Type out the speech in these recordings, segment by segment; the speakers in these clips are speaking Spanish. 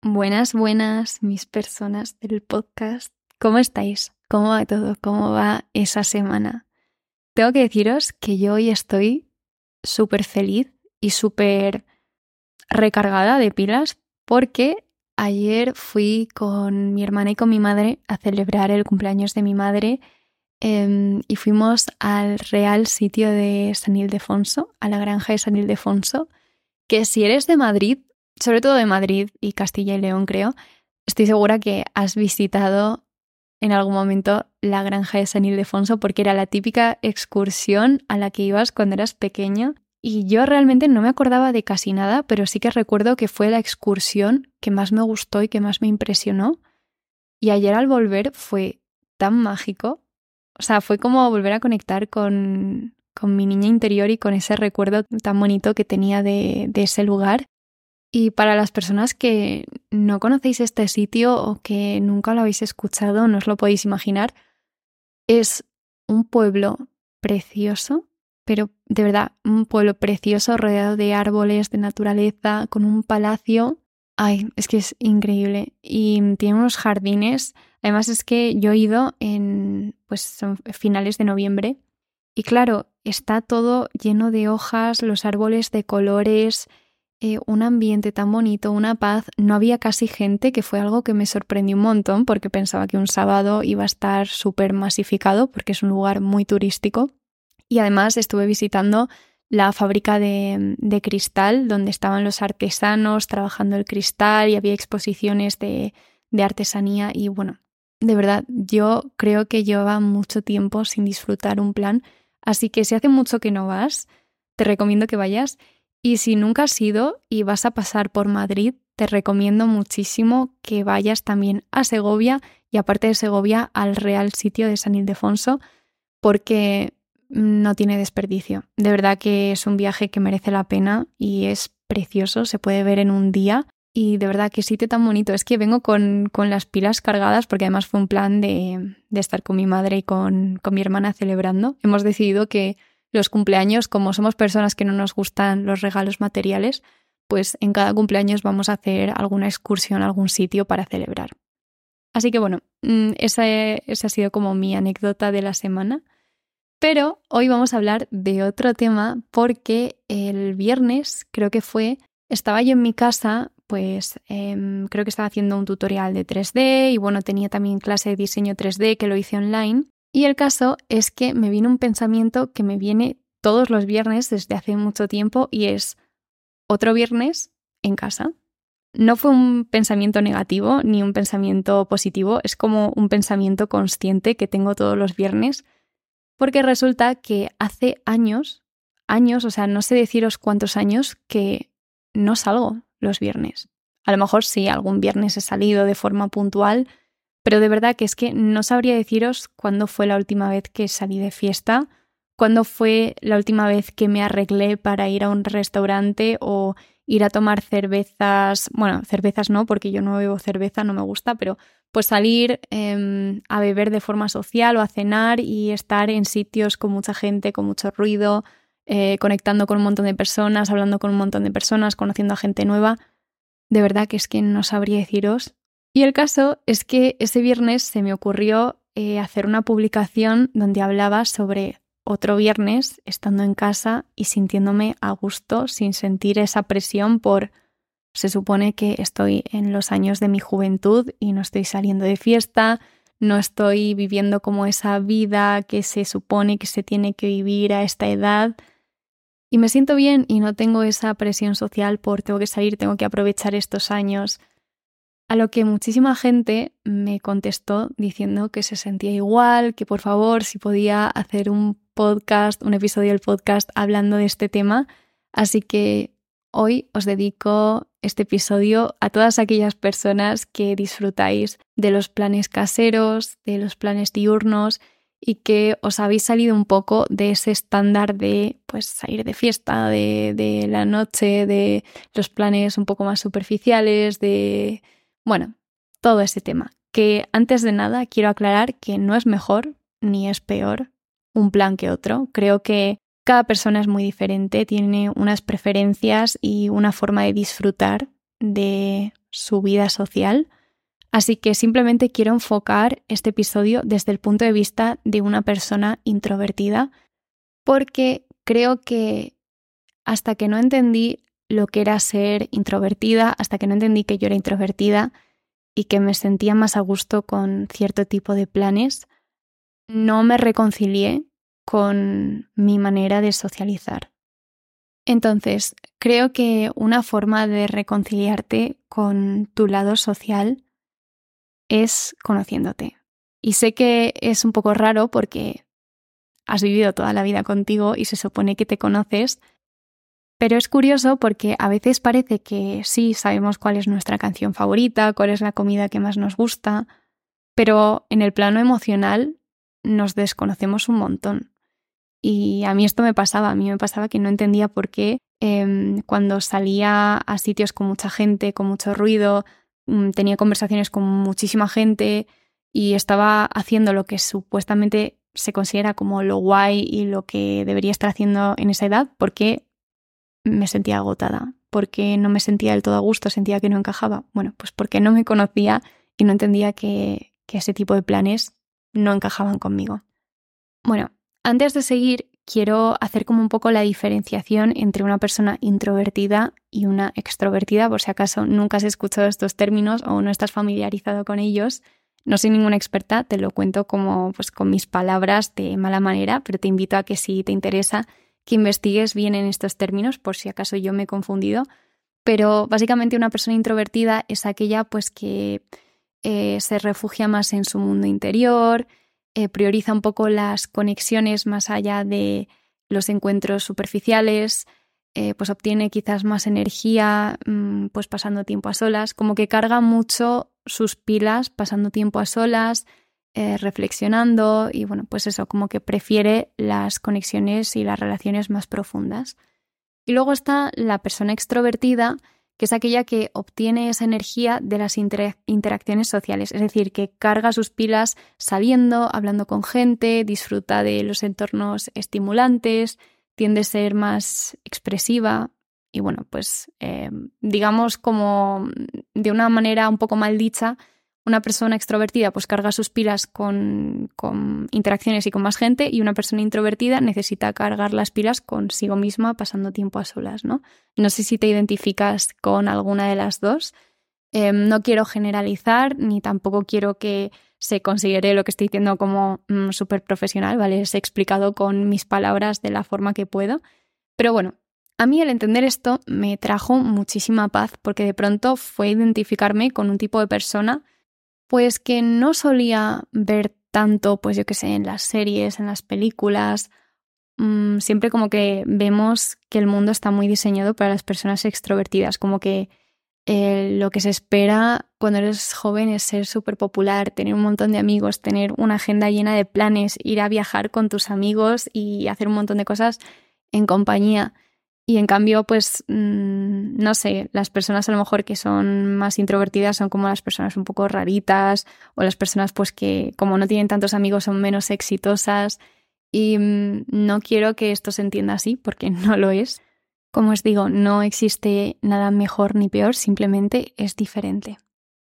Buenas, buenas, mis personas del podcast. ¿Cómo estáis? ¿Cómo va todo? ¿Cómo va esa semana? Tengo que deciros que yo hoy estoy súper feliz y súper recargada de pilas porque ayer fui con mi hermana y con mi madre a celebrar el cumpleaños de mi madre y fuimos al Real Sitio de San Ildefonso, a la granja de San Ildefonso, que si eres de Madrid, sobre todo de Madrid y Castilla y León creo, estoy segura que has visitado en algún momento la granja de San Ildefonso porque era la típica excursión a la que ibas cuando eras pequeño y yo realmente no me acordaba de casi nada, pero sí que recuerdo que fue la excursión que más me gustó y que más me impresionó y ayer al volver fue tan mágico, o sea, fue como volver a conectar con mi niña interior y con ese recuerdo tan bonito que tenía de ese lugar. Y para las personas que no conocéis este sitio o que nunca lo habéis escuchado, no os lo podéis imaginar, es un pueblo precioso, pero de verdad, un pueblo precioso rodeado de árboles, de naturaleza, con un palacio. Ay, es que es increíble. Y tiene unos jardines. Además es que yo he ido en son finales de noviembre y claro, está todo lleno de hojas, los árboles de colores, un ambiente tan bonito, una paz. No había casi gente, que fue algo que me sorprendió un montón porque pensaba que un sábado iba a estar súper masificado porque es un lugar muy turístico. Y además estuve visitando la fábrica de cristal donde estaban los artesanos trabajando el cristal y había exposiciones de artesanía y bueno, de verdad, yo creo que llevaba mucho tiempo sin disfrutar un plan, así que si hace mucho que no vas, te recomiendo que vayas. Y si nunca has ido y vas a pasar por Madrid, te recomiendo muchísimo que vayas también a Segovia y aparte de Segovia al Real Sitio de San Ildefonso porque no tiene desperdicio. De verdad que es un viaje que merece la pena y es precioso, se puede ver en un día y de verdad qué sitio tan bonito. Es que vengo con las pilas cargadas porque además fue un plan de estar con mi madre y con mi hermana celebrando. Hemos decidido que los cumpleaños, como somos personas que no nos gustan los regalos materiales, pues en cada cumpleaños vamos a hacer alguna excursión a algún sitio para celebrar. Así que bueno, esa ha sido como mi anécdota de la semana. Pero hoy vamos a hablar de otro tema porque el viernes, creo que fue, estaba yo en mi casa, pues creo que estaba haciendo un tutorial de 3D y bueno, tenía también clase de diseño 3D que lo hice online. Y el caso es que me vino un pensamiento que me viene todos los viernes desde hace mucho tiempo y es otro viernes en casa. No fue un pensamiento negativo ni un pensamiento positivo, es como un pensamiento consciente que tengo todos los viernes porque resulta que hace años, o sea, no sé deciros cuántos años que no salgo los viernes. A lo mejor sí, algún viernes he salido de forma puntual, pero de verdad que es que no sabría deciros cuándo fue la última vez que salí de fiesta, cuándo fue la última vez que me arreglé para ir a un restaurante o ir a tomar cervezas. Bueno, cervezas no, porque yo no bebo cerveza, no me gusta, pero pues salir a beber de forma social o a cenar y estar en sitios con mucha gente, con mucho ruido, conectando con un montón de personas, hablando con un montón de personas, conociendo a gente nueva. De verdad que es que no sabría deciros. Y el caso es que ese viernes se me ocurrió hacer una publicación donde hablaba sobre otro viernes estando en casa y sintiéndome a gusto sin sentir esa presión por... Se supone que estoy en los años de mi juventud y no estoy saliendo de fiesta, no estoy viviendo como esa vida que se supone que se tiene que vivir a esta edad. Y me siento bien y no tengo esa presión social por tengo que salir, tengo que aprovechar estos años. A lo que muchísima gente me contestó diciendo que se sentía igual, que por favor si podía hacer un podcast, un episodio del podcast hablando de este tema. Así que hoy os dedico este episodio a todas aquellas personas que disfrutáis de los planes caseros, de los planes diurnos y que os habéis salido un poco de ese estándar de pues salir de fiesta, de la noche, de los planes un poco más superficiales, de... Bueno, todo ese tema. Que antes de nada quiero aclarar que no es mejor ni es peor un plan que otro. Creo que cada persona es muy diferente, tiene unas preferencias y una forma de disfrutar de su vida social. Así que simplemente quiero enfocar este episodio desde el punto de vista de una persona introvertida, porque creo que hasta que no entendí lo que era ser introvertida, hasta que no entendí que yo era introvertida y que me sentía más a gusto con cierto tipo de planes, no me reconcilié con mi manera de socializar. Entonces, creo que una forma de reconciliarte con tu lado social es conociéndote. Y sé que es un poco raro porque has vivido toda la vida contigo y se supone que te conoces, pero es curioso porque a veces parece que sí sabemos cuál es nuestra canción favorita, cuál es la comida que más nos gusta, pero en el plano emocional nos desconocemos un montón. Y a mí esto me pasaba que no entendía por qué cuando salía a sitios con mucha gente, con mucho ruido, tenía conversaciones con muchísima gente y estaba haciendo lo que supuestamente se considera como lo guay y lo que debería estar haciendo en esa edad, porque me sentía agotada, porque no me sentía del todo a gusto, sentía que no encajaba. Bueno, pues porque no me conocía y no entendía que ese tipo de planes no encajaban conmigo. Bueno, antes de seguir, quiero hacer como un poco la diferenciación entre una persona introvertida y una extrovertida, por si acaso nunca has escuchado estos términos o no estás familiarizado con ellos. No soy ninguna experta, te lo cuento como pues con mis palabras de mala manera, pero te invito a que si te interesa que investigues bien en estos términos, por si acaso yo me he confundido. Pero básicamente una persona introvertida es aquella pues que se refugia más en su mundo interior, prioriza un poco las conexiones más allá de los encuentros superficiales, pues obtiene quizás más energía pues pasando tiempo a solas, como que carga mucho sus pilas pasando tiempo a solas, reflexionando y bueno, pues eso, como que prefiere las conexiones y las relaciones más profundas. Y luego está la persona extrovertida, que es aquella que obtiene esa energía de las interacciones sociales, es decir, que carga sus pilas saliendo, hablando con gente, disfruta de los entornos estimulantes, tiende a ser más expresiva y bueno, pues digamos como de una manera un poco mal dicha, una persona extrovertida pues carga sus pilas con interacciones y con más gente y una persona introvertida necesita cargar las pilas consigo misma pasando tiempo a solas, ¿no? No sé si te identificas con alguna de las dos. No quiero generalizar ni tampoco quiero que se considere lo que estoy diciendo como súper profesional, ¿vale? Es explicado con mis palabras de la forma que puedo. Pero bueno, a mí el entender esto me trajo muchísima paz porque de pronto fue identificarme con un tipo de persona pues que no solía ver tanto, pues yo qué sé, en las series, en las películas. Siempre como que vemos que el mundo está muy diseñado para las personas extrovertidas, como que lo que se espera cuando eres joven es ser súper popular, tener un montón de amigos, tener una agenda llena de planes, ir a viajar con tus amigos y hacer un montón de cosas en compañía. Y en cambio, pues, no sé, las personas a lo mejor que son más introvertidas son como las personas un poco raritas o las personas pues que como no tienen tantos amigos son menos exitosas y no quiero que esto se entienda así porque no lo es. Como os digo, no existe nada mejor ni peor, simplemente es diferente.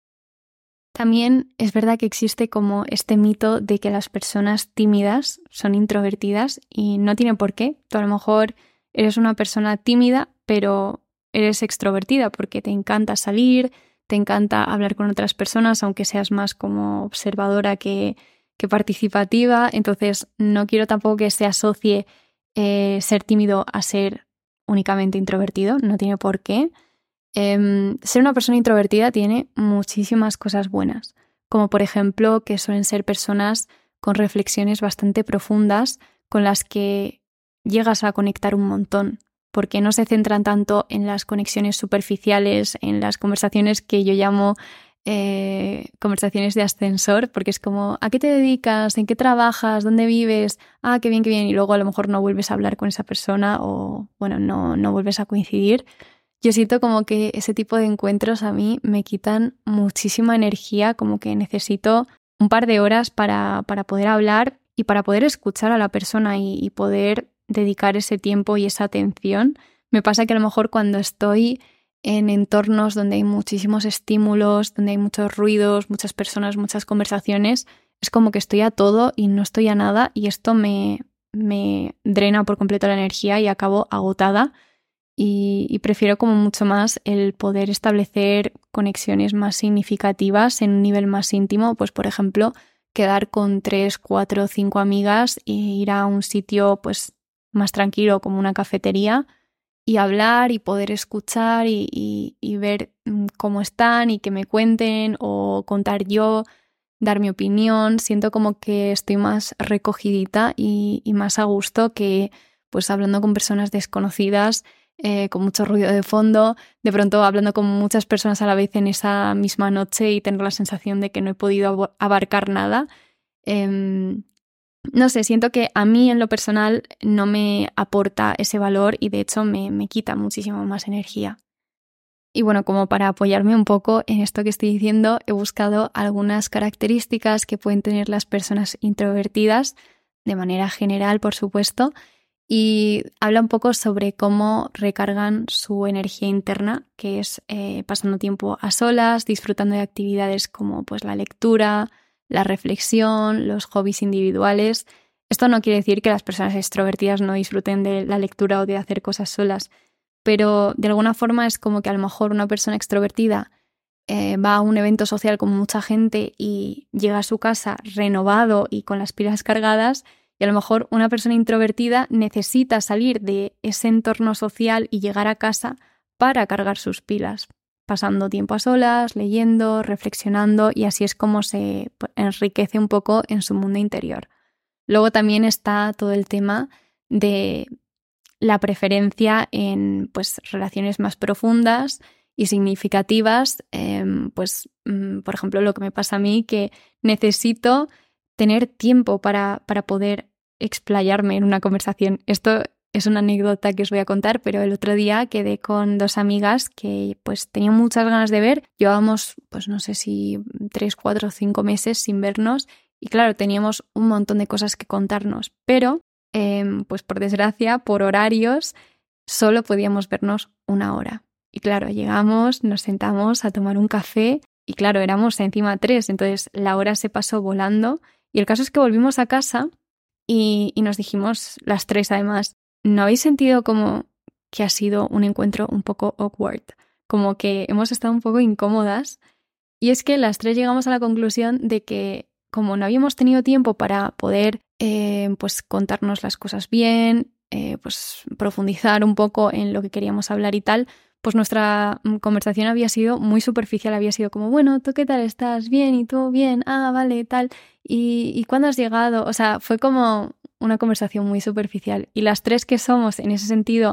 También es verdad que existe como este mito de que las personas tímidas son introvertidas y no tiene por qué. Tú a lo mejor eres una persona tímida, pero eres extrovertida porque te encanta salir, te encanta hablar con otras personas, aunque seas más como observadora que participativa. Entonces, no quiero tampoco que se asocie ser tímido a ser únicamente introvertido, no tiene por qué. Ser una persona introvertida tiene muchísimas cosas buenas, como por ejemplo que suelen ser personas con reflexiones bastante profundas con las que llegas a conectar un montón, porque no se centran tanto en las conexiones superficiales, en las conversaciones que yo llamo conversaciones de ascensor, porque es como, ¿a qué te dedicas? ¿En qué trabajas? ¿Dónde vives? Ah, qué bien, y luego a lo mejor no vuelves a hablar con esa persona o, bueno, no vuelves a coincidir. Yo siento como que ese tipo de encuentros a mí me quitan muchísima energía, como que necesito un par de horas para poder hablar y para poder escuchar a la persona y poder dedicar ese tiempo y esa atención. Me pasa que a lo mejor cuando estoy en entornos donde hay muchísimos estímulos, donde hay muchos ruidos, muchas personas, muchas conversaciones, es como que estoy a todo y no estoy a nada, y esto me drena por completo la energía y acabo agotada. Y prefiero como mucho más el poder establecer conexiones más significativas en un nivel más íntimo, pues por ejemplo, quedar con 3, 4, 5 amigas e ir a un sitio pues más tranquilo como una cafetería y hablar y poder escuchar y ver cómo están y que me cuenten, o contar yo, dar mi opinión. Siento como que estoy más recogidita y más a gusto que pues hablando con personas desconocidas, con mucho ruido de fondo, de pronto hablando con muchas personas a la vez en esa misma noche y tener la sensación de que no he podido abarcar nada. No sé, siento que a mí en lo personal no me aporta ese valor y de hecho me quita muchísimo más energía. Y bueno, como para apoyarme un poco en esto que estoy diciendo, he buscado algunas características que pueden tener las personas introvertidas, de manera general, por supuesto, y habla un poco sobre cómo recargan su energía interna, que es pasando tiempo a solas, disfrutando de actividades como pues la lectura, la reflexión, los hobbies individuales. Esto no quiere decir que las personas extrovertidas no disfruten de la lectura o de hacer cosas solas, pero de alguna forma es como que a lo mejor una persona extrovertida va a un evento social con mucha gente y llega a su casa renovado y con las pilas cargadas, y a lo mejor una persona introvertida necesita salir de ese entorno social y llegar a casa para cargar sus pilas, pasando tiempo a solas, leyendo, reflexionando, y así es como se enriquece un poco en su mundo interior. Luego también está todo el tema de la preferencia en pues, relaciones más profundas y significativas, por ejemplo, lo que me pasa a mí, que necesito tener tiempo para poder explayarme en una conversación. Esto es una anécdota que os voy a contar, pero el otro día quedé con 2 amigas que pues tenían muchas ganas de ver. Llevábamos, pues no sé si 3, 4 o 5 meses sin vernos, y claro, teníamos un montón de cosas que contarnos, pero pues por desgracia, por horarios, solo podíamos vernos 1 hora. Y claro, llegamos, nos sentamos a tomar un café y claro, éramos encima 3, entonces la hora se pasó volando. Y el caso es que volvimos a casa y nos dijimos las 3 además, ¿no habéis sentido como que ha sido un encuentro un poco awkward? Como que hemos estado un poco incómodas. Y es que las 3 llegamos a la conclusión de que como no habíamos tenido tiempo para poder pues contarnos las cosas bien, pues profundizar un poco en lo que queríamos hablar y tal, pues nuestra conversación había sido muy superficial, había sido como, bueno, ¿tú qué tal estás? Bien, ¿y tú? Bien, ah, vale, tal. ¿Y cuándo has llegado? O sea, fue como una conversación muy superficial. Y las 3 que somos, en ese sentido,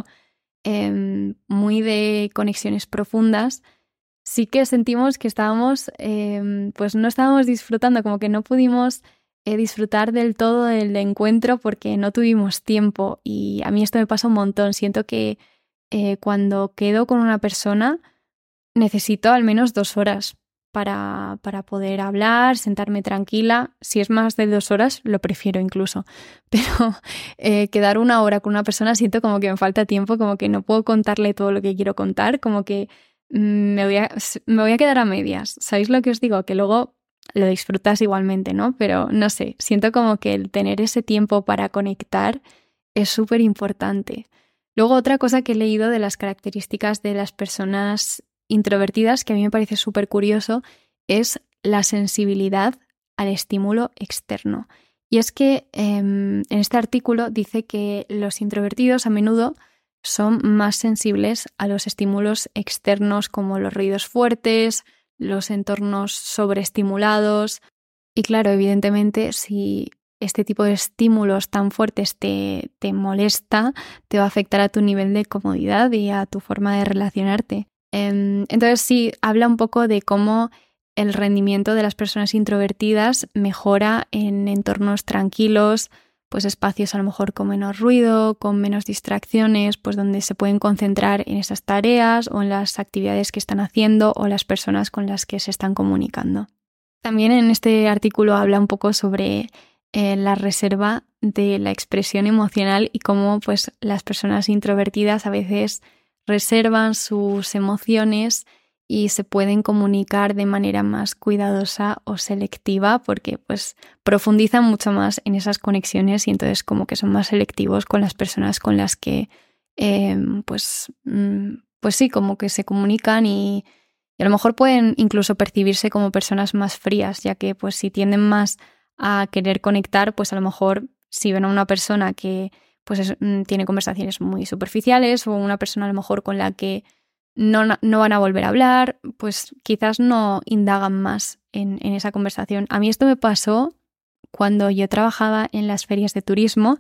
muy de conexiones profundas, sí que sentimos que estábamos, pues no estábamos disfrutando, como que no pudimos disfrutar del todo del encuentro porque no tuvimos tiempo. Y a mí esto me pasa un montón. Siento que cuando quedo con una persona necesito al menos 2 horas para poder hablar, sentarme tranquila. Si es más de 2 horas, lo prefiero incluso. Pero quedar 1 hora con una persona siento como que me falta tiempo, como que no puedo contarle todo lo que quiero contar, como que me voy a quedar a medias. ¿Sabéis lo que os digo? Que luego lo disfrutas igualmente, ¿no? Pero no sé, siento como que el tener ese tiempo para conectar es súper importante. Luego, otra cosa que he leído de las características de las personas introvertidas, que a mí me parece súper curioso, es la sensibilidad al estímulo externo. Y es que en este artículo dice que los introvertidos a menudo son más sensibles a los estímulos externos como los ruidos fuertes, los entornos sobreestimulados. Y claro, evidentemente, si este tipo de estímulos tan fuertes te molesta, te va a afectar a tu nivel de comodidad y a tu forma de relacionarte. Entonces sí, habla un poco de cómo el rendimiento de las personas introvertidas mejora en entornos tranquilos, pues espacios a lo mejor con menos ruido, con menos distracciones, pues donde se pueden concentrar en esas tareas o en las actividades que están haciendo o las personas con las que se están comunicando. También en este artículo habla un poco sobre la reserva de la expresión emocional y cómo pues las personas introvertidas a veces reservan sus emociones y se pueden comunicar de manera más cuidadosa o selectiva porque pues profundizan mucho más en esas conexiones y entonces como que son más selectivos con las personas con las que pues sí, como que se comunican y a lo mejor pueden incluso percibirse como personas más frías, ya que pues si tienden más a querer conectar, pues a lo mejor si ven a una persona que pues tiene conversaciones muy superficiales o una persona a lo mejor con la que no van a volver a hablar, pues quizás no indagan más en esa conversación. A mí esto me pasó cuando yo trabajaba en las ferias de turismo.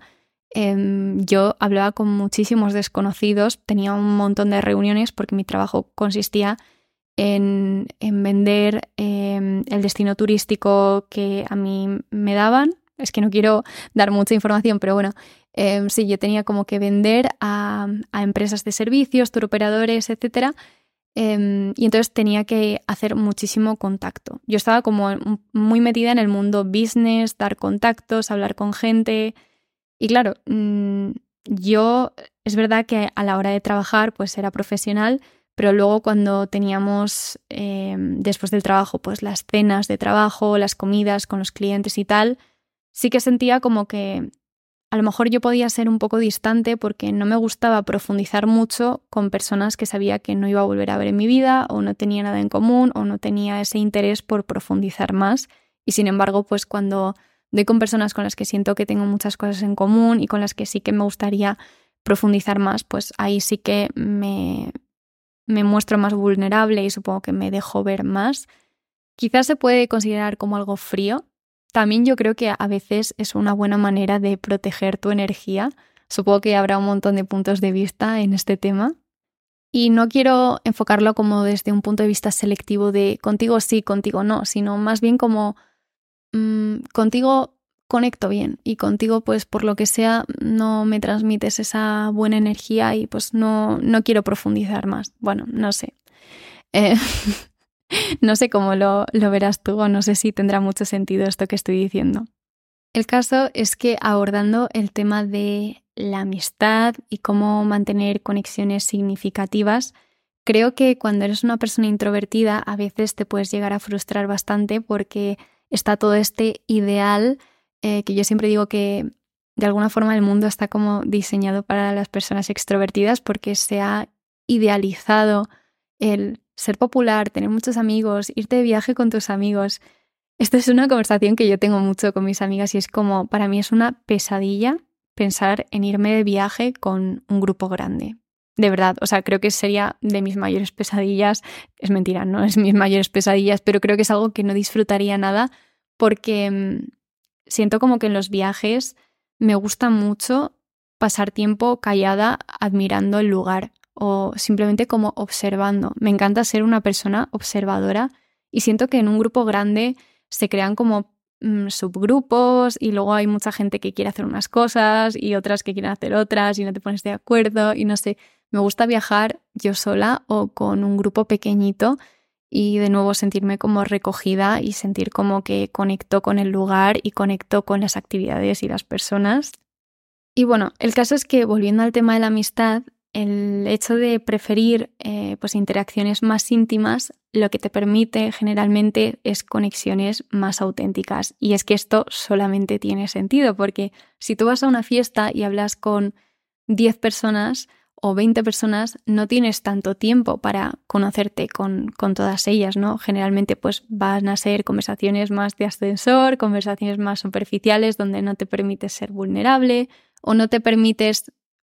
Yo hablaba con muchísimos desconocidos, tenía un montón de reuniones porque mi trabajo consistía en vender el destino turístico que a mí me daban. Es que no quiero dar mucha información, pero bueno, sí, yo tenía como que vender a empresas de servicios, turoperadores, etcétera, y entonces tenía que hacer muchísimo contacto. Yo estaba como muy metida en el mundo business, dar contactos, hablar con gente. Y claro, yo es verdad que a la hora de trabajar pues era profesional, pero luego cuando teníamos después del trabajo pues las cenas de trabajo, las comidas con los clientes y tal, sí que sentía como que a lo mejor yo podía ser un poco distante porque no me gustaba profundizar mucho con personas que sabía que no iba a volver a ver en mi vida o no tenía nada en común o no tenía ese interés por profundizar más. Y sin embargo, pues cuando doy con personas con las que siento que tengo muchas cosas en común y con las que sí que me gustaría profundizar más, pues ahí sí que me muestro más vulnerable y supongo que me dejo ver más. Quizás se puede considerar como algo frío. También yo creo que a veces es una buena manera de proteger tu energía. Supongo que habrá un montón de puntos de vista en este tema. Y no quiero enfocarlo como desde un punto de vista selectivo de contigo sí, contigo no, sino más bien como contigo conecto bien y contigo pues por lo que sea no me transmites esa buena energía y pues no quiero profundizar más. Bueno, no sé. No sé cómo lo verás tú o no sé si tendrá mucho sentido esto que estoy diciendo. El caso es que abordando el tema de la amistad y cómo mantener conexiones significativas, creo que cuando eres una persona introvertida a veces te puedes llegar a frustrar bastante porque está todo este ideal que yo siempre digo que de alguna forma el mundo está como diseñado para las personas extrovertidas porque se ha idealizado el ser popular, tener muchos amigos, irte de viaje con tus amigos. Esta es una conversación que yo tengo mucho con mis amigas y es como, para mí es una pesadilla pensar en irme de viaje con un grupo grande. De verdad, o sea, creo que sería de mis mayores pesadillas. Es mentira, no es mis mayores pesadillas, pero creo que es algo que no disfrutaría nada porque siento como que en los viajes me gusta mucho pasar tiempo callada admirando el lugar o simplemente como observando. Me encanta ser una persona observadora y siento que en un grupo grande se crean como subgrupos y luego hay mucha gente que quiere hacer unas cosas y otras que quieren hacer otras y no te pones de acuerdo y no sé. Me gusta viajar yo sola o con un grupo pequeñito y de nuevo sentirme como recogida y sentir como que conecto con el lugar y conecto con las actividades y las personas. Y bueno, el caso es que volviendo al tema de la amistad, el hecho de preferir pues interacciones más íntimas lo que te permite generalmente es conexiones más auténticas. Y es que esto solamente tiene sentido porque si tú vas a una fiesta y hablas con 10 personas o 20 personas, no tienes tanto tiempo para conocerte con todas ellas, ¿no? Generalmente pues van a ser conversaciones más de ascensor, conversaciones más superficiales donde no te permites ser vulnerable o no te permites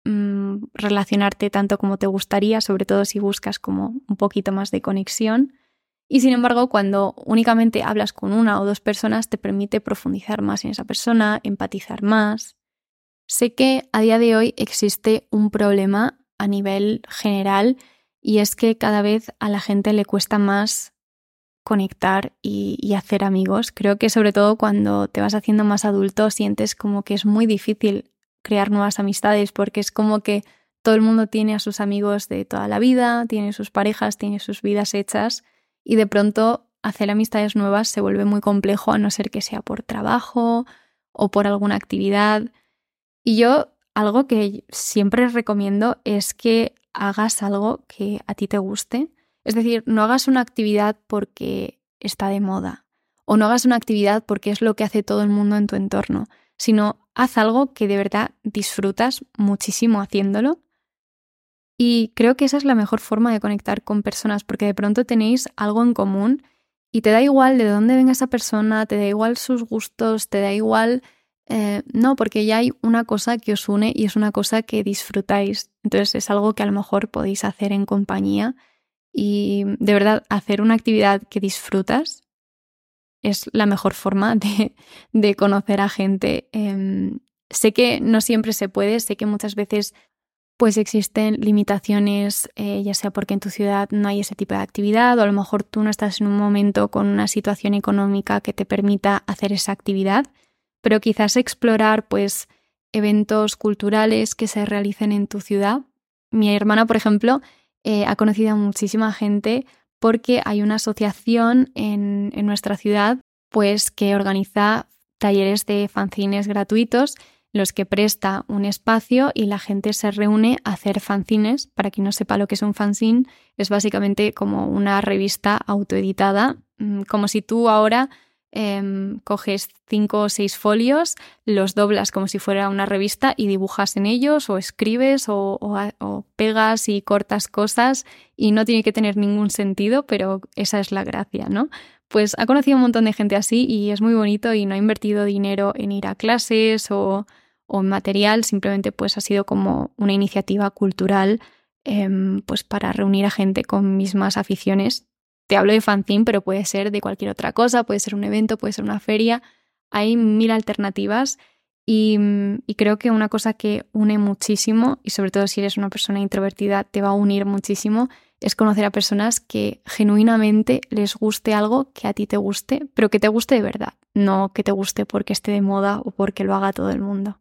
relacionarte tanto como te gustaría, sobre todo si buscas como un poquito más de conexión. Y sin embargo, cuando únicamente hablas con una o dos personas, te permite profundizar más en esa persona, empatizar más. Sé que a día de hoy existe un problema a nivel general y es que cada vez a la gente le cuesta más conectar y hacer amigos. Creo que sobre todo cuando te vas haciendo más adulto sientes como que es muy difícil crear nuevas amistades porque es como que todo el mundo tiene a sus amigos de toda la vida, tiene sus parejas, tiene sus vidas hechas y de pronto hacer amistades nuevas se vuelve muy complejo a no ser que sea por trabajo o por alguna actividad. Y yo algo que siempre recomiendo es que hagas algo que a ti te guste. Es decir, no hagas una actividad porque está de moda o no hagas una actividad porque es lo que hace todo el mundo en tu entorno, sino haz algo que de verdad disfrutas muchísimo haciéndolo. Y creo que esa es la mejor forma de conectar con personas, porque de pronto tenéis algo en común y te da igual de dónde venga esa persona, te da igual sus gustos, te da igual... no, porque ya hay una cosa que os une y es una cosa que disfrutáis. Entonces es algo que a lo mejor podéis hacer en compañía y de verdad hacer una actividad que disfrutas es la mejor forma de conocer a gente. Sé que no siempre se puede, sé que muchas veces pues existen limitaciones, ya sea porque en tu ciudad no hay ese tipo de actividad o a lo mejor tú no estás en un momento con una situación económica que te permita hacer esa actividad, pero quizás explorar pues eventos culturales que se realicen en tu ciudad. Mi hermana, por ejemplo, ha conocido a muchísima gente porque hay una asociación en nuestra ciudad pues que organiza talleres de fanzines gratuitos, los que presta un espacio y la gente se reúne a hacer fanzines. Para quien no sepa lo que es un fanzine, es básicamente como una revista autoeditada, como si tú ahora coges 5 o 6 folios, los doblas como si fuera una revista y dibujas en ellos o escribes o pegas y cortas cosas y no tiene que tener ningún sentido, pero esa es la gracia, ¿no? Pues ha conocido un montón de gente así y es muy bonito y no ha invertido dinero en ir a clases o en material, simplemente pues ha sido como una iniciativa cultural pues para reunir a gente con mismas aficiones. Te hablo de fanzine, pero puede ser de cualquier otra cosa, puede ser un evento, puede ser una feria. Hay 1000 alternativas y creo que una cosa que une muchísimo, y sobre todo si eres una persona introvertida te va a unir muchísimo, es conocer a personas que genuinamente les guste algo que a ti te guste, pero que te guste de verdad, no que te guste porque esté de moda o porque lo haga todo el mundo.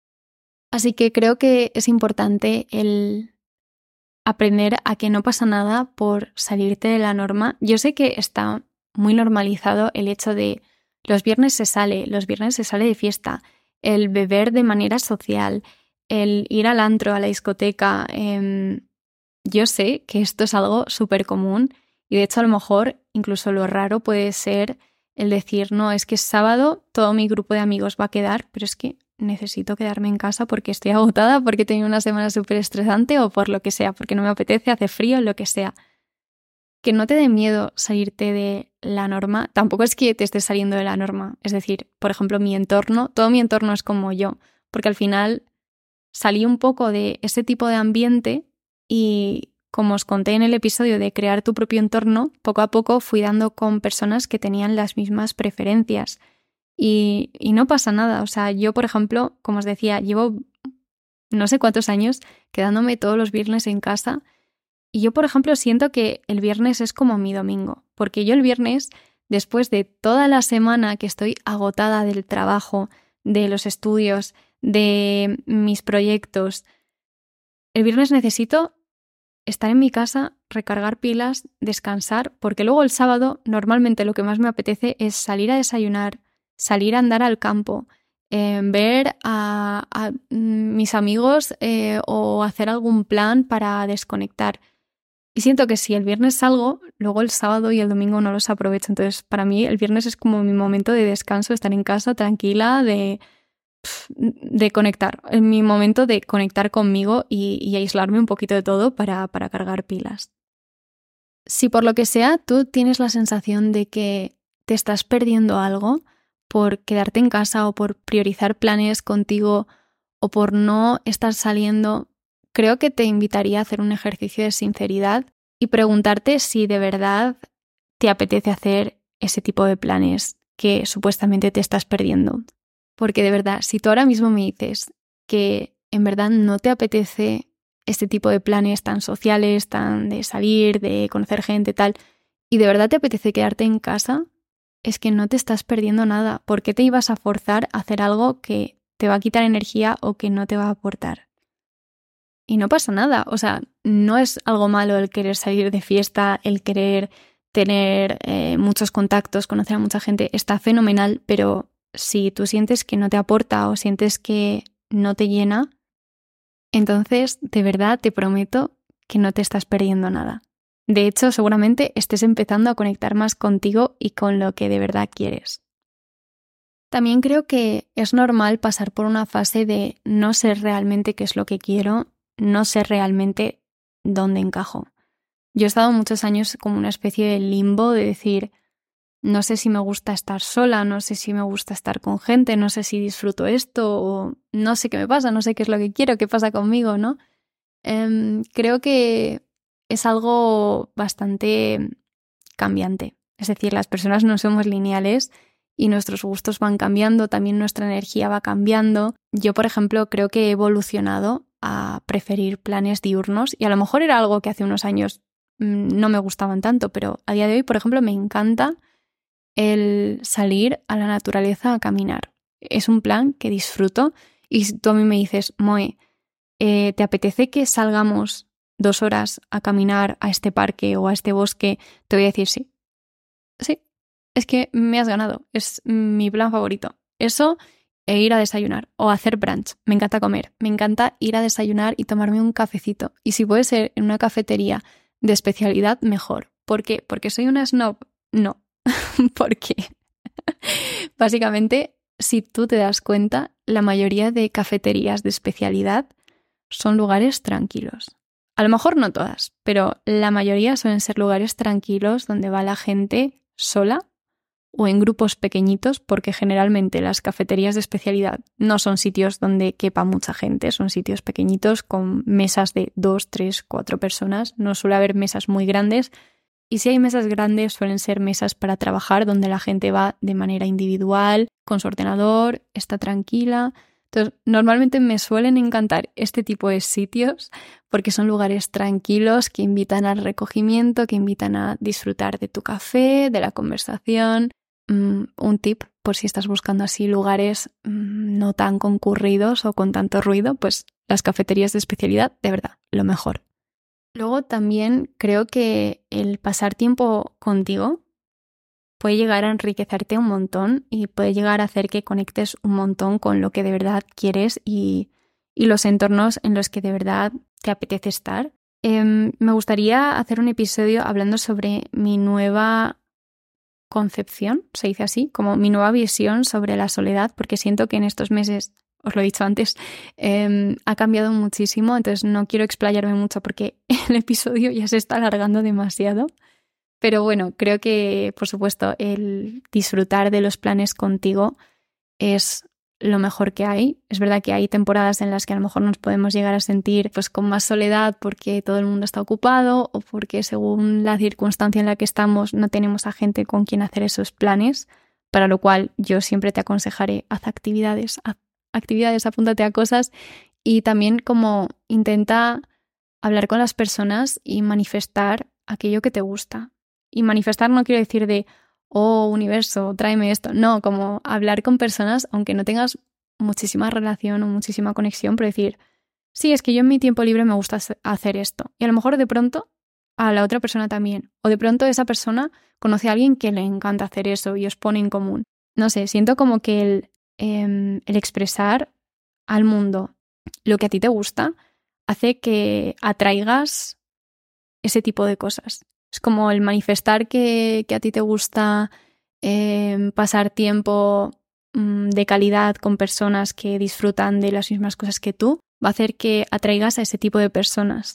Así que creo que es importante el aprender a que no pasa nada por salirte de la norma. Yo sé que está muy normalizado el hecho de los viernes se sale de fiesta, el beber de manera social, el ir al antro, a la discoteca. Yo sé que esto es algo súper común y de hecho a lo mejor incluso lo raro puede ser el decir, no, es que es sábado, todo mi grupo de amigos va a quedar, pero es que necesito quedarme en casa porque estoy agotada, porque he tenido una semana súper estresante o por lo que sea, porque no me apetece, hace frío, lo que sea. Que no te dé miedo salirte de la norma, tampoco es que te estés saliendo de la norma. Es decir, por ejemplo, todo mi entorno es como yo, porque al final salí un poco de ese tipo de ambiente y, como os conté en el episodio de crear tu propio entorno, poco a poco fui dando con personas que tenían las mismas preferencias. Y no pasa nada. O sea, yo, por ejemplo, como os decía, llevo no sé cuántos años quedándome todos los viernes en casa y yo, por ejemplo, siento que el viernes es como mi domingo, porque yo el viernes, después de toda la semana que estoy agotada del trabajo, de los estudios, de mis proyectos, el viernes necesito estar en mi casa, recargar pilas, descansar, porque luego el sábado normalmente lo que más me apetece es salir a desayunar, salir a andar al campo, ver a mis amigos o hacer algún plan para desconectar. Y siento que si el viernes salgo, luego el sábado y el domingo no los aprovecho. Entonces, para mí el viernes es como mi momento de descanso, estar en casa tranquila, de conectar, en mi momento de conectar conmigo y aislarme un poquito de todo para cargar pilas. Si por lo que sea tú tienes la sensación de que te estás perdiendo algo por quedarte en casa o por priorizar planes contigo o por no estar saliendo, creo que te invitaría a hacer un ejercicio de sinceridad y preguntarte si de verdad te apetece hacer ese tipo de planes que supuestamente te estás perdiendo. Porque de verdad, si tú ahora mismo me dices que en verdad no te apetece este tipo de planes tan sociales, tan de salir, de conocer gente, tal, y de verdad te apetece quedarte en casa, es que no te estás perdiendo nada. ¿Por qué te ibas a forzar a hacer algo que te va a quitar energía o que no te va a aportar? Y no pasa nada, o sea, no es algo malo el querer salir de fiesta, el querer tener muchos contactos, conocer a mucha gente, está fenomenal, pero si tú sientes que no te aporta o sientes que no te llena, entonces de verdad te prometo que no te estás perdiendo nada. De hecho, seguramente estés empezando a conectar más contigo y con lo que de verdad quieres. También creo que es normal pasar por una fase de no sé realmente qué es lo que quiero, no sé realmente dónde encajo. Yo he estado muchos años como una especie de limbo de decir, no sé si me gusta estar sola, no sé si me gusta estar con gente, no sé si disfruto esto o no sé qué me pasa, no sé qué es lo que quiero, qué pasa conmigo, ¿no? Creo que es algo bastante cambiante. Es decir, las personas no somos lineales y nuestros gustos van cambiando, también nuestra energía va cambiando. Yo, por ejemplo, creo que he evolucionado a preferir planes diurnos y a lo mejor era algo que hace unos años no me gustaban tanto, pero a día de hoy, por ejemplo, me encanta el salir a la naturaleza a caminar. Es un plan que disfruto y si tú a mí me dices, Moe, ¿te apetece que salgamos 2 horas a caminar a este parque o a este bosque? Te voy a decir sí. Sí, es que me has ganado. Es mi plan favorito. Eso e ir a desayunar o hacer brunch. Me encanta comer. Me encanta ir a desayunar y tomarme un cafecito. Y si puede ser en una cafetería de especialidad, mejor. ¿Por qué? ¿Porque soy una snob? No. Porque básicamente, si tú te das cuenta, la mayoría de cafeterías de especialidad son lugares tranquilos. A lo mejor no todas, pero la mayoría suelen ser lugares tranquilos donde va la gente sola o en grupos pequeñitos, porque generalmente las cafeterías de especialidad no son sitios donde quepa mucha gente, son sitios pequeñitos con mesas de 2, 3, 4 personas. No suele haber mesas muy grandes y si hay mesas grandes suelen ser mesas para trabajar donde la gente va de manera individual, con su ordenador, está tranquila. Entonces, normalmente me suelen encantar este tipo de sitios porque son lugares tranquilos que invitan al recogimiento, que invitan a disfrutar de tu café, de la conversación. Un tip, por si estás buscando así lugares no tan concurridos o con tanto ruido, pues las cafeterías de especialidad, de verdad, lo mejor. Luego también creo que el pasar tiempo contigo puede llegar a enriquecerte un montón y puede llegar a hacer que conectes un montón con lo que de verdad quieres y los entornos en los que de verdad te apetece estar. Me gustaría hacer un episodio hablando sobre mi nueva concepción, se dice así, como mi nueva visión sobre la soledad, porque siento que en estos meses, os lo he dicho antes, ha cambiado muchísimo, entonces no quiero explayarme mucho porque el episodio ya se está alargando demasiado. Pero bueno, creo que, por supuesto, el disfrutar de los planes contigo es lo mejor que hay. Es verdad que hay temporadas en las que a lo mejor nos podemos llegar a sentir pues con más soledad porque todo el mundo está ocupado o porque según la circunstancia en la que estamos no tenemos a gente con quien hacer esos planes, para lo cual yo siempre te aconsejaré, haz actividades, apúntate a cosas y también como intenta hablar con las personas y manifestar aquello que te gusta. Y manifestar no quiero decir de oh, universo, tráeme esto. No, como hablar con personas, aunque no tengas muchísima relación o muchísima conexión, pero decir, sí, es que yo en mi tiempo libre me gusta hacer esto. Y a lo mejor de pronto a la otra persona también. O de pronto esa persona conoce a alguien que le encanta hacer eso y os pone en común. No sé, siento como que el expresar al mundo lo que a ti te gusta hace que atraigas ese tipo de cosas. Es como el manifestar que a ti te gusta pasar tiempo de calidad con personas que disfrutan de las mismas cosas que tú, va a hacer que atraigas a ese tipo de personas.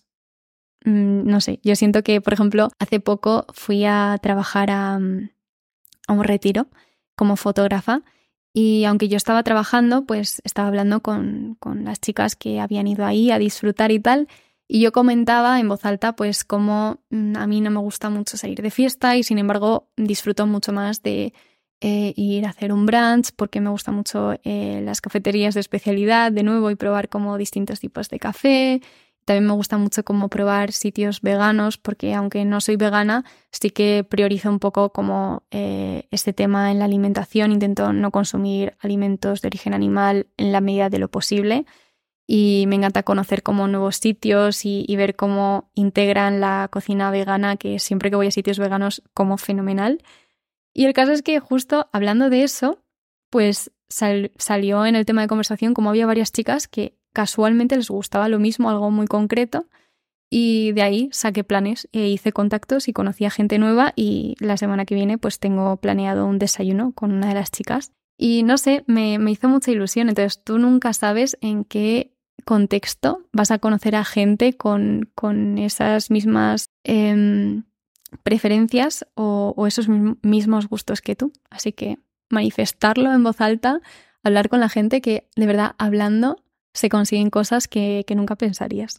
No sé, yo siento que, por ejemplo, hace poco fui a trabajar a un retiro como fotógrafa y aunque yo estaba trabajando, pues estaba hablando con las chicas que habían ido ahí a disfrutar y tal. Y yo comentaba en voz alta pues cómo a mí no me gusta mucho salir de fiesta y sin embargo disfruto mucho más de ir a hacer un brunch porque me gusta mucho las cafeterías de especialidad de nuevo y probar como distintos tipos de café. También me gusta mucho como probar sitios veganos porque aunque no soy vegana sí que priorizo un poco como este tema en la alimentación. Intento no consumir alimentos de origen animal en la medida de lo posible. Y me encanta conocer como nuevos sitios y ver cómo integran la cocina vegana, que siempre que voy a sitios veganos como fenomenal. Y el caso es que justo hablando de eso, pues salió en el tema de conversación como había varias chicas que casualmente les gustaba lo mismo, algo muy concreto. Y de ahí saqué planes e hice contactos y conocí a gente nueva y la semana que viene pues tengo planeado un desayuno con una de las chicas. Y no sé, me hizo mucha ilusión. Entonces tú nunca sabes en qué contexto vas a conocer a gente con esas mismas preferencias o esos mismos gustos que tú. Así que manifestarlo en voz alta, hablar con la gente, que de verdad hablando se consiguen cosas que nunca pensarías.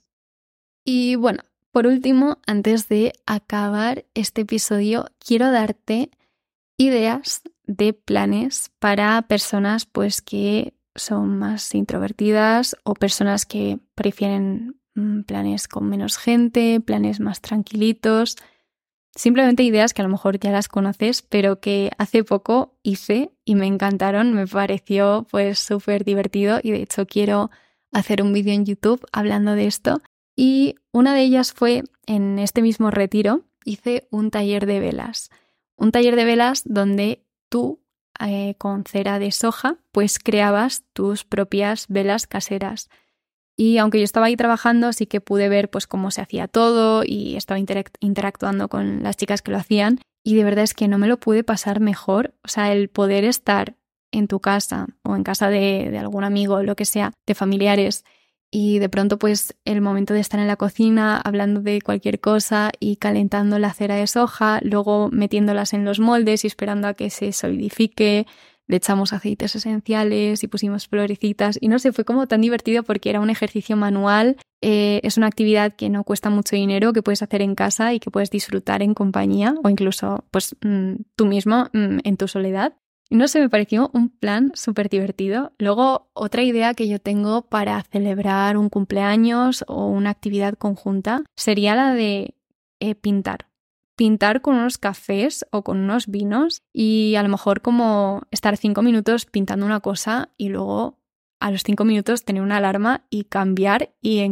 Y bueno, por último, antes de acabar este episodio, quiero darte ideas de planes para personas pues que son más introvertidas o personas que prefieren planes con menos gente, planes más tranquilitos. Simplemente ideas que a lo mejor ya las conoces, pero que hace poco hice y me encantaron, me pareció pues súper divertido y de hecho quiero hacer un vídeo en YouTube hablando de esto. Y una de ellas fue en este mismo retiro, hice un taller de velas. Un taller de velas donde tú con cera de soja pues creabas tus propias velas caseras. Y aunque yo estaba ahí trabajando, sí que pude ver pues cómo se hacía todo y estaba interactuando con las chicas que lo hacían. Y de verdad es que no me lo pude pasar mejor. O sea, el poder estar en tu casa o en casa de algún amigo, lo que sea, de familiares, y de pronto pues el momento de estar en la cocina hablando de cualquier cosa y calentando la cera de soja, luego metiéndolas en los moldes y esperando a que se solidifique. Le echamos aceites esenciales y pusimos florecitas y no sé, fue como tan divertido porque era un ejercicio manual, es una actividad que no cuesta mucho dinero, que puedes hacer en casa y que puedes disfrutar en compañía o incluso pues tú mismo en tu soledad. Y no sé, me pareció un plan súper divertido. Luego, otra idea que yo tengo para celebrar un cumpleaños o una actividad conjunta sería la de pintar. Pintar con unos cafés o con unos vinos y a lo mejor como estar 5 minutos pintando una cosa y luego a los 5 minutos tener una alarma y cambiar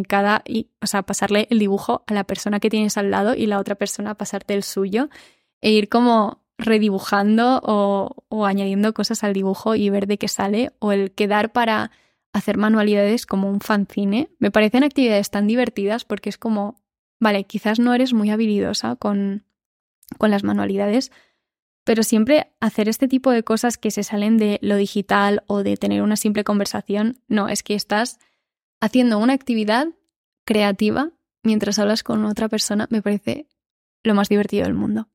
o sea, pasarle el dibujo a la persona que tienes al lado y la otra persona pasarte el suyo e ir como redibujando o añadiendo cosas al dibujo y ver de qué sale, o el quedar para hacer manualidades como un fanzine. Me parecen actividades tan divertidas porque es como, vale, quizás no eres muy habilidosa con las manualidades, pero siempre hacer este tipo de cosas que se salen de lo digital o de tener una simple conversación, no, es que estás haciendo una actividad creativa mientras hablas con otra persona, me parece lo más divertido del mundo.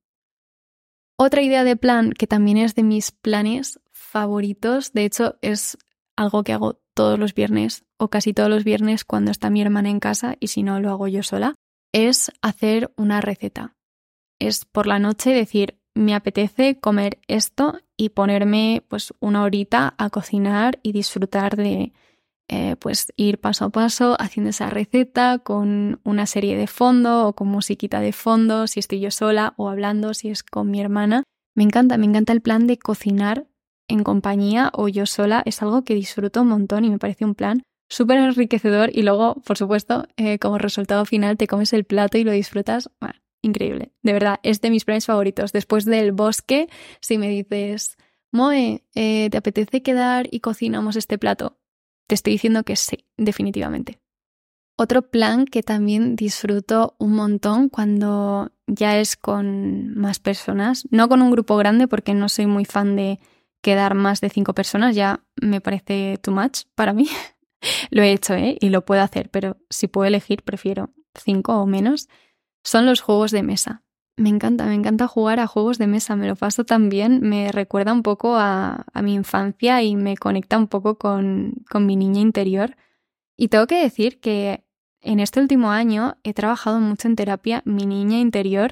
Otra idea de plan que también es de mis planes favoritos, de hecho es algo que hago todos los viernes o casi todos los viernes cuando está mi hermana en casa y si no lo hago yo sola, es hacer una receta. Es por la noche decir, me apetece comer esto y ponerme pues una horita a cocinar y disfrutar de pues ir paso a paso haciendo esa receta con una serie de fondo o con musiquita de fondo si estoy yo sola o hablando si es con mi hermana. Me encanta el plan de cocinar en compañía o yo sola, es algo que disfruto un montón y me parece un plan súper enriquecedor y luego, por supuesto, como resultado final te comes el plato y lo disfrutas. Bueno, increíble, de verdad, es de mis planes favoritos. Después del bosque, si me dices, Moe, ¿te apetece quedar y cocinamos este plato? Te estoy diciendo que sí, definitivamente. Otro plan que también disfruto un montón cuando ya es con más personas, no con un grupo grande porque no soy muy fan de quedar más de 5 personas, ya me parece too much para mí. Lo he hecho, y lo puedo hacer, pero si puedo elegir prefiero 5 o menos. Son los juegos de mesa. Me encanta jugar a juegos de mesa, me lo paso tan bien, me recuerda un poco a mi infancia y me conecta un poco con mi niña interior. Y tengo que decir que en este último año he trabajado mucho en terapia mi niña interior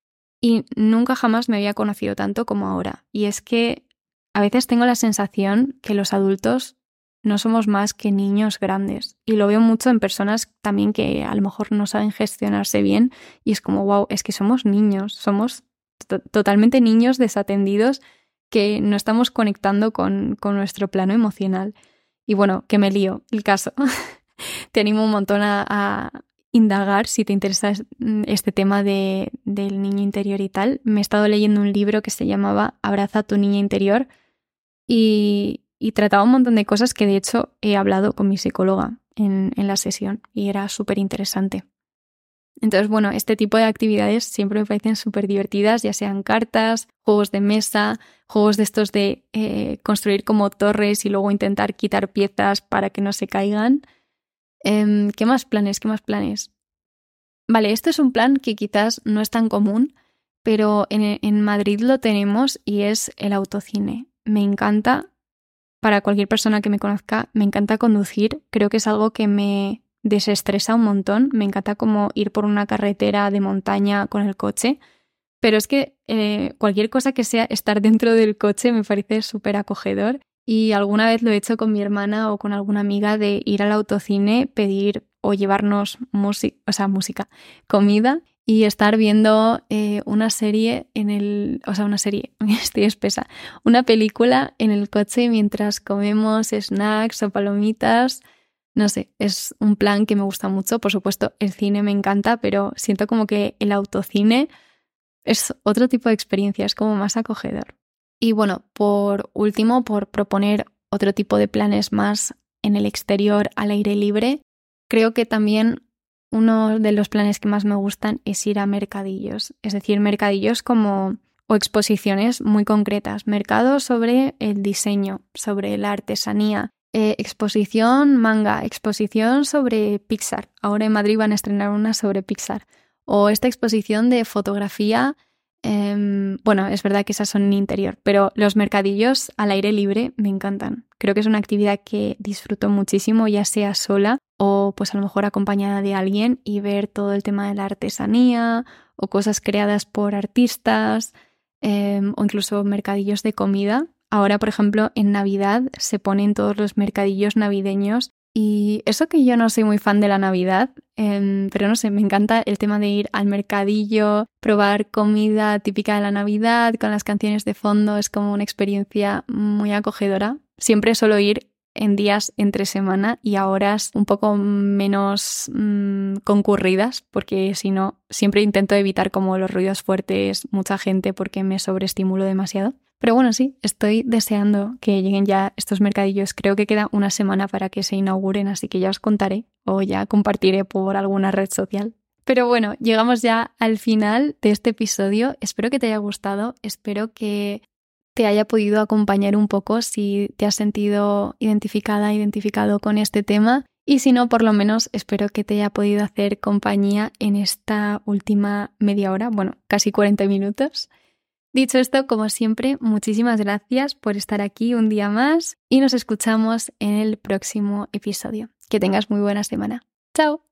y nunca jamás me había conocido tanto como ahora. Y es que a veces tengo la sensación que los adultos no somos más que niños grandes. Y lo veo mucho en personas también que a lo mejor no saben gestionarse bien. Y es como, wow, es que somos niños, somos totalmente niños desatendidos que no estamos conectando con nuestro plano emocional. Y bueno, que me lío, el caso. Te animo un montón a indagar si te interesa este tema del niño interior y tal. Me he estado leyendo un libro que se llamaba Abraza a tu niña interior y trataba un montón de cosas que de hecho he hablado con mi psicóloga en la sesión y era súper interesante. Entonces, bueno, este tipo de actividades siempre me parecen súper divertidas, ya sean cartas, juegos de mesa, juegos de estos de construir como torres y luego intentar quitar piezas para que no se caigan. ¿Qué más planes? Vale, este es un plan que quizás no es tan común, pero en Madrid lo tenemos y es el autocine. Me encanta, para cualquier persona que me conozca, me encanta conducir. Creo que es algo que me desestresa un montón. Me encanta como ir por una carretera de montaña con el coche. Pero es que cualquier cosa que sea estar dentro del coche me parece súper acogedor. Y alguna vez lo he hecho con mi hermana o con alguna amiga de ir al autocine, pedir o llevarnos música, comida y estar viendo una serie estoy espesa, una película en el coche mientras comemos snacks o palomitas. No sé, es un plan que me gusta mucho. Por supuesto, el cine me encanta, pero siento como que el autocine es otro tipo de experiencia, es como más acogedor. Y bueno, por último, por proponer otro tipo de planes más en el exterior, al aire libre, creo que también uno de los planes que más me gustan es ir a mercadillos. Es decir, mercadillos o exposiciones muy concretas. Mercados sobre el diseño, sobre la artesanía. Exposición manga, exposición sobre Pixar. Ahora en Madrid van a estrenar una sobre Pixar. O esta exposición de fotografía. Bueno, es verdad que esas son en interior, pero los mercadillos al aire libre me encantan. Creo que es una actividad que disfruto muchísimo, ya sea sola o pues a lo mejor acompañada de alguien, y ver todo el tema de la artesanía o cosas creadas por artistas, o incluso mercadillos de comida. Ahora, por ejemplo, en Navidad se ponen todos los mercadillos navideños. Y eso que yo no soy muy fan de la Navidad, pero no sé, me encanta el tema de ir al mercadillo, probar comida típica de la Navidad con las canciones de fondo. Es como una experiencia muy acogedora. Siempre suelo ir en días entre semana y a horas un poco menos concurridas, porque si no, siempre intento evitar como los ruidos fuertes, mucha gente, porque me sobreestimulo demasiado. Pero bueno, sí, estoy deseando que lleguen ya estos mercadillos. Creo que queda una semana para que se inauguren, así que ya os contaré o ya compartiré por alguna red social. Pero bueno, llegamos ya al final de este episodio. Espero que te haya gustado, espero que te haya podido acompañar un poco si te has sentido identificado con este tema. Y si no, por lo menos espero que te haya podido hacer compañía en esta última media hora, bueno, casi 40 minutos. Dicho esto, como siempre, muchísimas gracias por estar aquí un día más y nos escuchamos en el próximo episodio. Que tengas muy buena semana. ¡Chao!